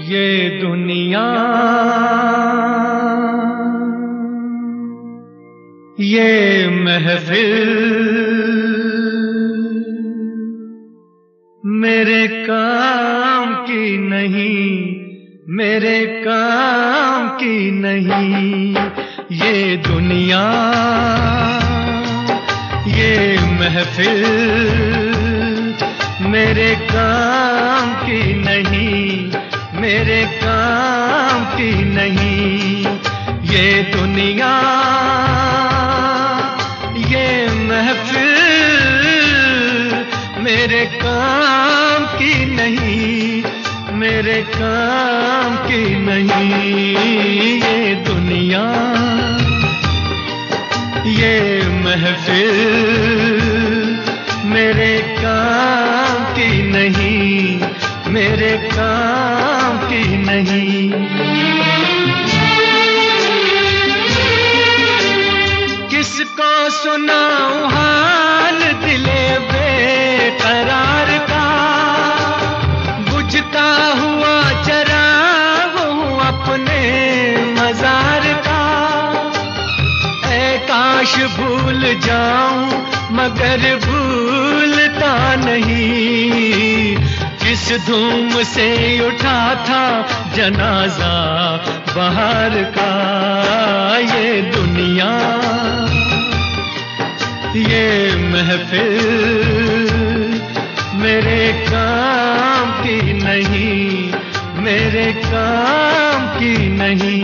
ये दुनिया, ये महफिल मेरे काम की नहीं, मेरे काम की नहीं। ये दुनिया, ये महफिल मेरे काम की नहीं, मेरे काम की नहीं। ये दुनिया, ये महफिल मेरे काम की नहीं, मेरे काम की नहीं। ये दुनिया, ये महफिल मेरे काम की नहीं, मेरे काम की नहीं। किसको सुनाऊं हाल दिले बेकरार का, बुझता हुआ चराग हूँ अपने मजार का। ऐ काश भूल जाऊं मगर भूलता नहीं, किस धूम से उठा था जनाजा बहार का। ये दुनिया, ये महफिल मेरे काम की नहीं, मेरे काम की नहीं।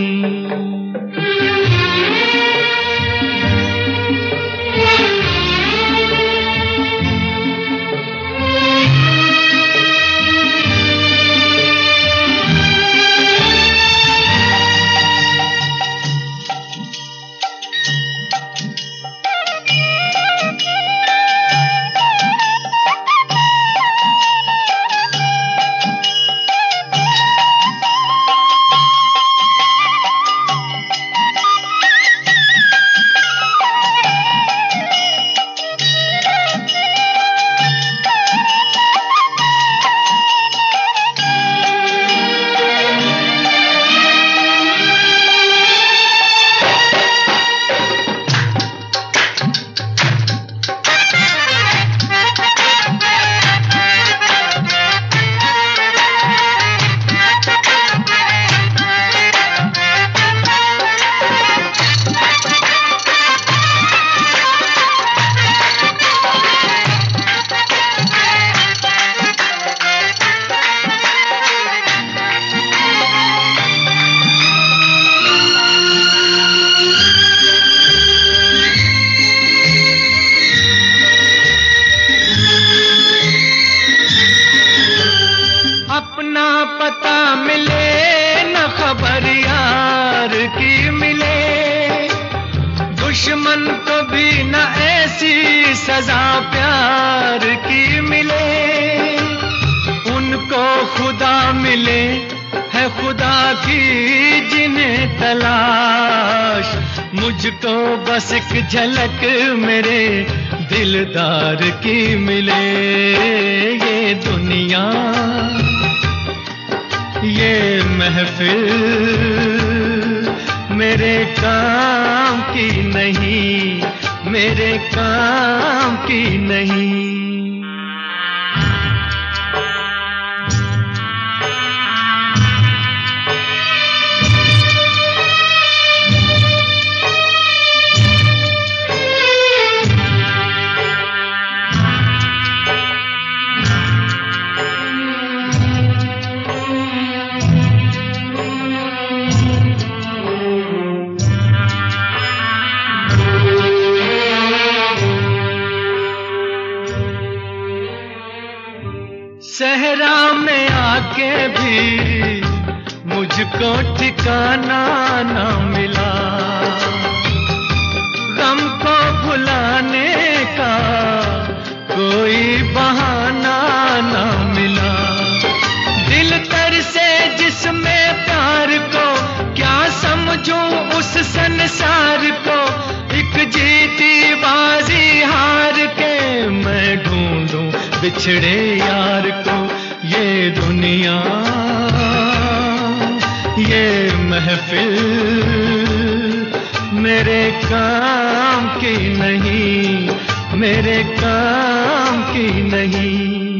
अपना पता मिले न खबर यार की मिले, दुश्मन को भी न ऐसी सजा प्यार की मिले। उनको खुदा मिले है खुदा की जिन्हें तलाश, मुझको बस एक झलक मेरे दिलदार की मिले। ये दुनिया, ये महफिल मेरे काम की नहीं, मेरे काम की नहीं। सहरा में आके भी मुझको ठिकाना ना मिला, गम को भुलाने का कोई बहाना ना मिला। दिल तर से जिसमें प्यार को क्या समझूं उस संसार को, एक जीती बाजी हार के मैं ढूंढूं बिछड़े यार को। ये दुनिया, महफिल मेरे काम की नहीं, मेरे काम की नहीं।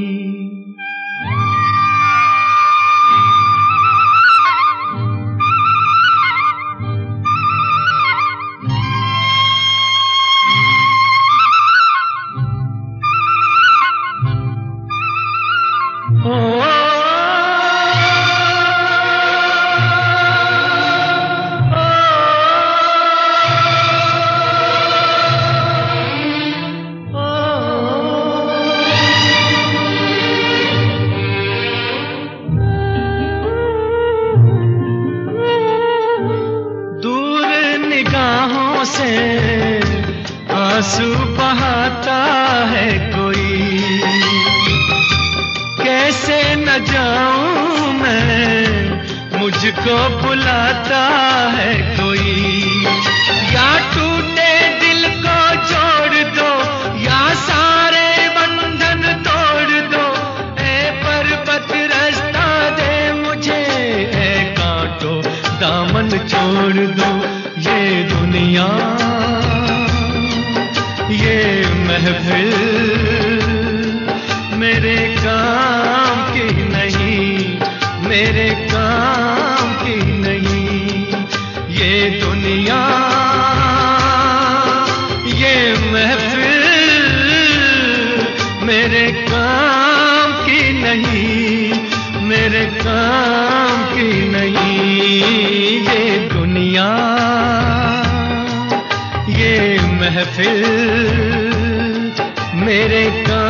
से आंसू बहाता है कोई, कैसे न जाऊं मैं, मुझको बुलाता है कोई। या टूटे दिल को जोड़ दो, या सारे बंधन तोड़ दो। ए पर्वत रास्ता दे मुझे, ए कांटो दामन छोड़ दो। ये दुनिया, ये महफिल मेरे काम की नहीं, मेरे काम की नहीं। ये दुनिया, ये महफिल मेरे काम की नहीं, मेरे काम की नहीं। ये दुनिया, ये महफिल मेरे काम